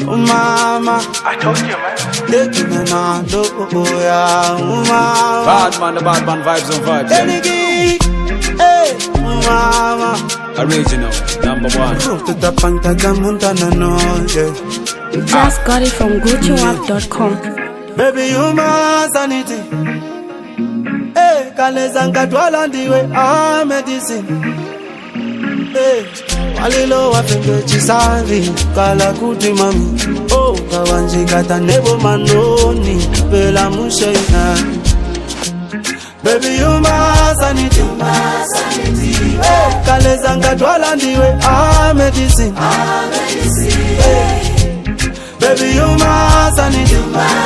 Oh mama, I told you, man. take me now, oh yeah, oh mama. Bad man, the bad man vibes on vibes. Any gig, hey, oh mama. Original, number one. To the panta montana no, yeah. Just got it from GucciWap.com. Baby, you my sanity. Hey, kalezanga twala ndiwe medicine. Hey, walilo wafenge chisavi kala kuti mami. Oh, kawanji kata nebo manoni bela mushaina. Baby, you my sanity. Hey, kalezanga twala ndiwe medicine. Hey, baby, you my sanity.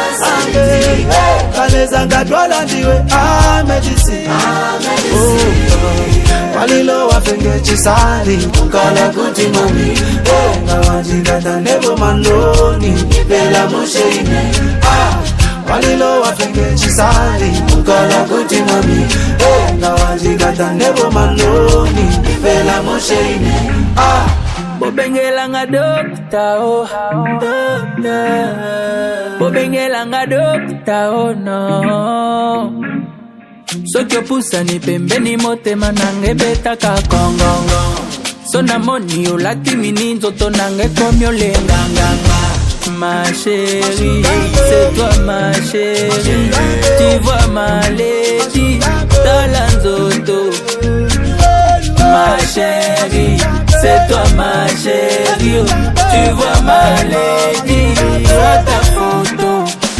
Kalezanga twala ndiwe medicine. Oh, walilo wafenge chisali kala kuti mami. Kawanjikata nebo mandoni bela musheine. Walilo wafenge chisali kala kuti mami. Kawanjikata nebo mandoni bela musheine. Bobengela nga dokta oh dokta. Bobengela nga dokta oh no. Sokyo pusa ni pembeni motema nange beta kakongongo. So na moni ulati mininzo to nange komyo lenganga. Ma chérie, c'est toi ma chérie. Tu vois ma lady, talanzoto. Ma chérie, c'est toi ma chérie. Tu vois ma lady, à ta photo.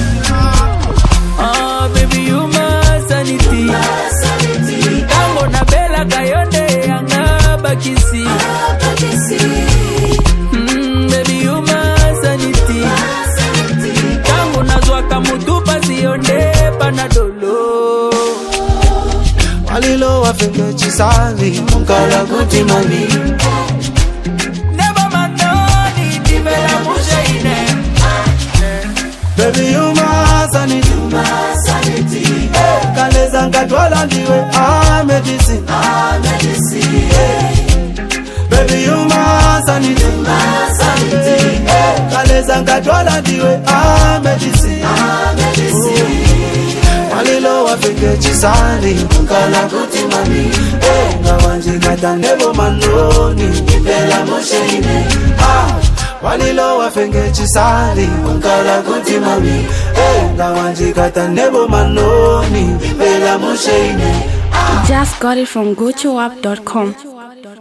Oh baby you my sanity. Tango na bela kayonde yanga bakisi. Baby you my sanity. Tango na zwaka mutu pasiyonde panadolo. Walilo wafenge chisali kala kuti mami. Never manoni divela mushaine. Baby you my sanity. Kalezanga twala ndiwe medicine. Baby you my sanity. Kalezanga twala ndiwe medicine. Walilo wafenge chisali kala kuti mami. Kawanjikata nebo manoni bela musheine. Walilo wafenge chisali kala kuti mami. Kawanjikata nebo manoni bela musheine. Just got it from GucciWap.com.